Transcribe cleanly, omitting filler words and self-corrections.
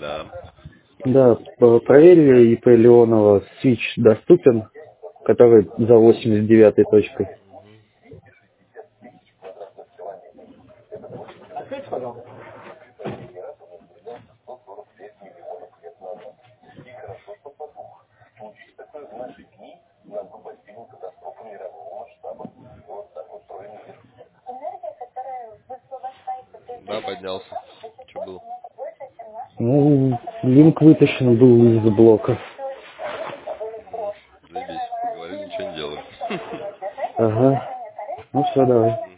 Да. Да, проверили ИП Леонова, свич доступен, который за 89 точкой. Да, поднялся. Что было? Ну, линк вытащен был из блока. Заебись. Говорили, ничего не делаю. Ага. Ну все, давай.